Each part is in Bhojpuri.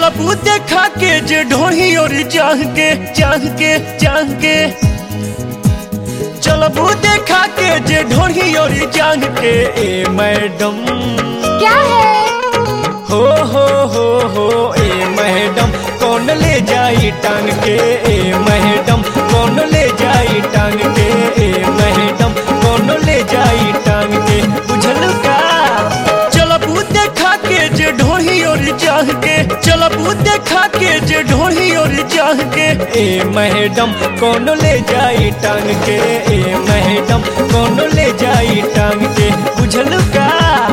चलबू देखा के जे ढोही और चाह के चलबू देखा के जे ढोही और चाह के ए मैडम क्या है? हो ए मैडम कौन ले जाई टांग के ए मैडम कौन ले जाई टांग के ए मैडम कौन ले जाई टांग के बुझल का। चलबू देखा के जे ढोही और चाह के चलबू देखा के जे ढोही और चाह के ए मैडम कौन ले जाई टांग के ए मैडम कौन ले जाई टांग के बुझल का।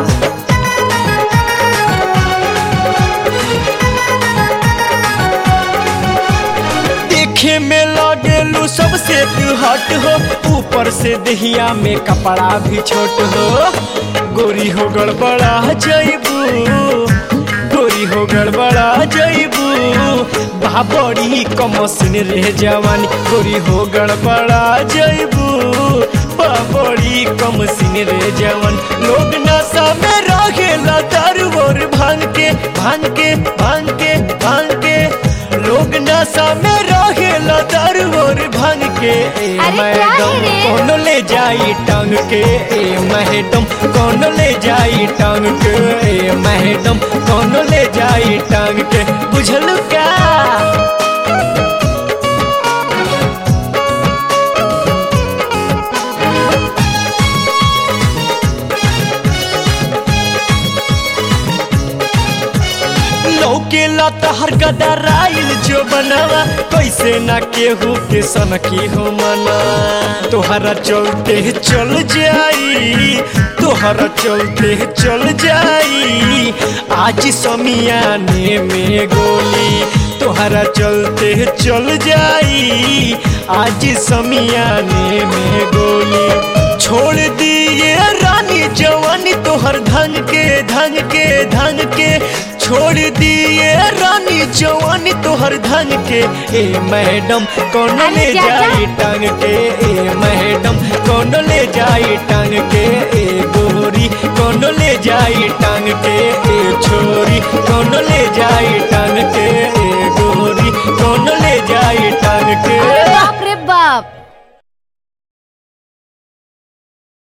देखे में लागेलू सबसे तू हट हो ऊपर से दहिया में कपड़ा भी छोट हो गोरी हो गड़बड़ा जइबू गोरी हो गड़बड़ा जइबू बाबड़ी कमसिन रह जवानी गोरी हो गड़बड़ा जइबू बाबड़ी कमसिन रह जवान लोग नशा में रहेला दारू और भांग के लोग नशा में रहेला दारू और भांग के ए मैडम कौन ले जाई टांग के ए मैडम कौन ले जाई टांग के ए मैडम कौन ले जाई टांग के बुझल का। लौकेला तहर गदराइल जो बनावा कैसे ना केहू के सनकी हो मना तोहरा चलते चल जाई आज समियाने में गोली तोहरा चलते चल जाई आज समियाने में गोली छोड़ दिए रानी जवानी तोहर धन के छोड़ दिए रानी जवानी तोहर धन के ए मैडम कौन ले जाई टांग के ए मैडम कौन ले जाई टांग के ए गोरी कौन ले जाई